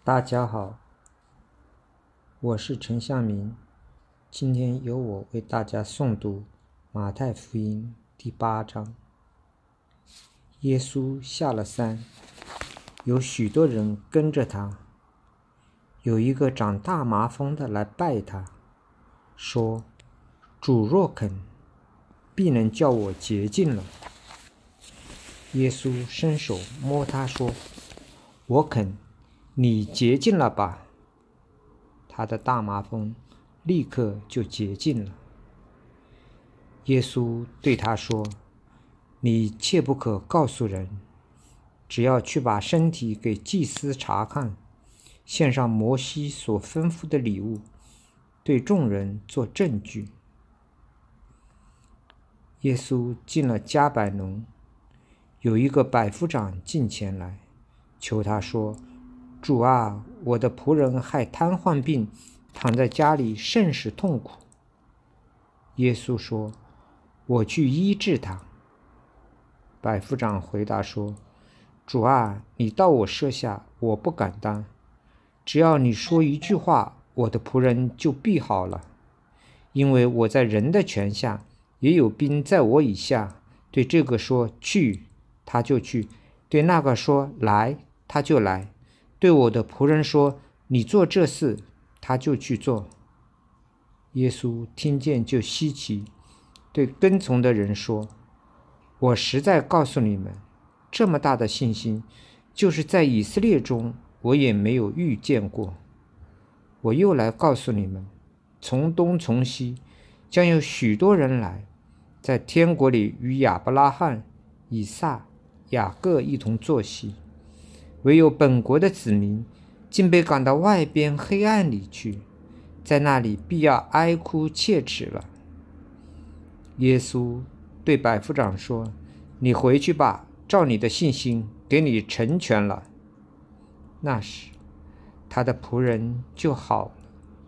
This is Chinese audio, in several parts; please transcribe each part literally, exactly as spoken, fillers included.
大家好，我是陈向明，今天由我为大家诵读马太福音第八章。耶稣下了山，有许多人跟着他。有一个长大麻风的来拜他，说：主若肯，必能叫我洁净了。耶稣伸手摸他说：我肯，你洁净了吧。他的大麻风立刻就洁净了。耶稣对他说：你切不可告诉人，只要去把身体给祭司查看，献上摩西所吩咐的礼物，对众人做证据。耶稣进了迦百农，有一个百夫长进前来，求他说：主啊，我的仆人害瘫痪病，躺在家里甚是痛苦。耶稣说：我去医治他。百夫长回答说：主啊，你到我舍下，我不敢当。只要你说一句话，我的仆人就必好了。因为我在人的权下，也有兵在我以下，对这个说去，他就去；对那个说来，他就来；对我的仆人说你做这事，他就去做。耶稣听见就稀奇，对跟从的人说：我实在告诉你们，这么大的信心，就是在以色列中我也没有遇见过。我又来告诉你们，从东从西将有许多人来，在天国里与亚伯拉罕、以撒、雅各一同坐席。唯有本国的子民竟被赶到外边黑暗里去，在那里必要哀哭切齿了。耶稣对百夫长说：你回去吧，照你的信心给你成全了。那时他的仆人就好了。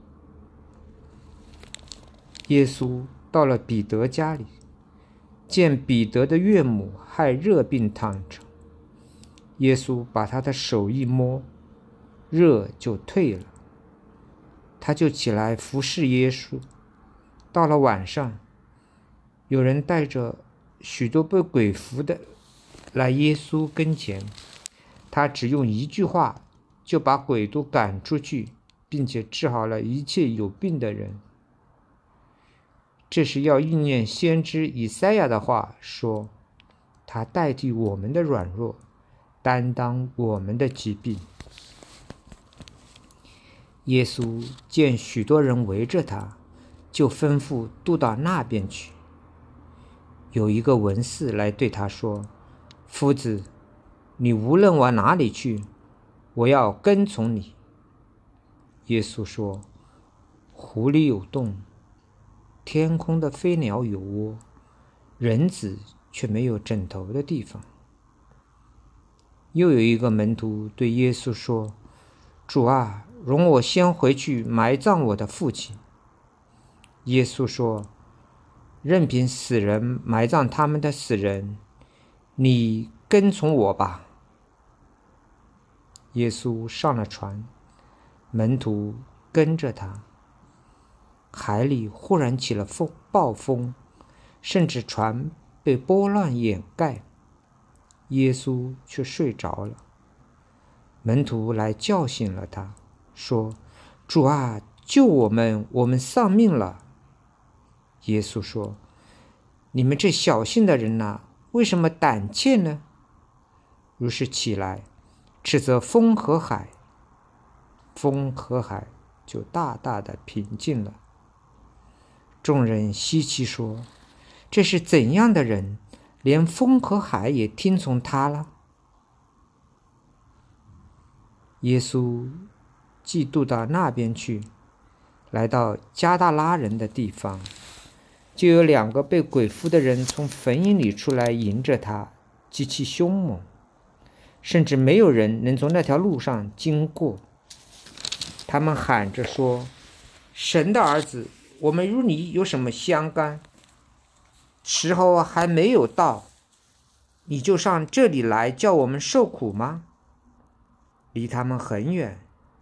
耶稣到了彼得家里，见彼得的岳母害热病躺着，耶稣把他的手一摸，热就退了，他就起来服侍耶稣。到了晚上，有人带着许多被鬼附的来耶稣跟前，他只用一句话就把鬼都赶出去，并且治好了一切有病的人。这是要应验先知以赛亚的话，说他代替我们的软弱，担当我们的疾病。耶稣见许多人围着他，就吩咐渡到那边去。有一个文士来对他说：夫子，你无论往哪里去，我要跟从你。耶稣说：湖里有洞，天空的飞鸟有窝，人子却没有枕头的地方。又有一个门徒对耶稣说：主啊，容我先回去埋葬我的父亲。耶稣说：任凭死人埋葬他们的死人，你跟从我吧。耶稣上了船，门徒跟着他。海里忽然起了风暴风，甚至船被波浪掩盖，耶稣却睡着了。门徒来叫醒了他，说：主啊，救我们，我们丧命了。耶稣说：你们这小信的人哪，为什么胆怯呢？于是起来，斥责风和海，风和海就大大的平静了。众人稀奇说：这是怎样的人，连风和海也听从他了？耶稣既渡到那边去，来到加大拉人的地方，就有两个被鬼附的人从坟茔里出来迎着他，极其凶猛，甚至没有人能从那条路上经过。他们喊着说：神的儿子，我们与你有什么相干？时候还没有到，你就上这里来叫我们受苦吗？离他们很远，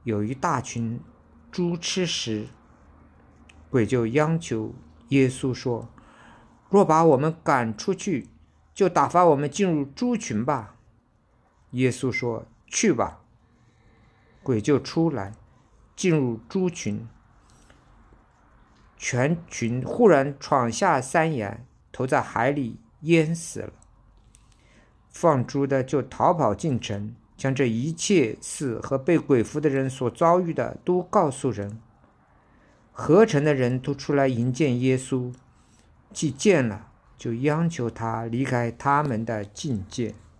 有一大群猪吃食，鬼就央求耶稣说：若把我们赶出去，就打发我们进入猪群吧。耶稣说：去吧。鬼就出来，进入猪群，全群忽然闯下山崖，投在海里，淹死了。放猪的就逃跑进城，将这一切事和被鬼附的人所遭遇的都告诉人。合城的人都出来迎见耶稣，既见了，就央求他离开他们的境界。